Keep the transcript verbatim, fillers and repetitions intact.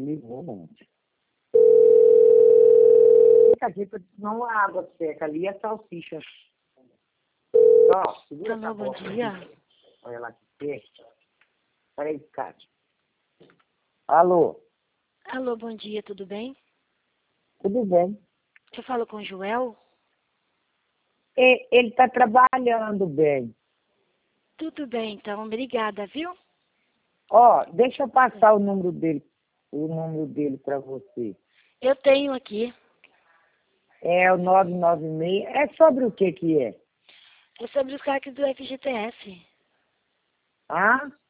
ligou ontem. Fica aqui, porque senão a água seca ali e a salsicha. Ó, segura essa Alô, bom boca dia. aqui. Olha lá que peixe. Peraí, Cátia. Alô, Alô, bom dia, tudo bem? tudo bem? Eu falo com o Joel? E- Ele está trabalhando bem. Tudo bem, então, obrigada, viu? Ó, deixa eu passar o número dele, o número dele para você. Eu tenho aqui. É o nove nove seis. É sobre o que que é? É sobre os carros do F G T S. Ah?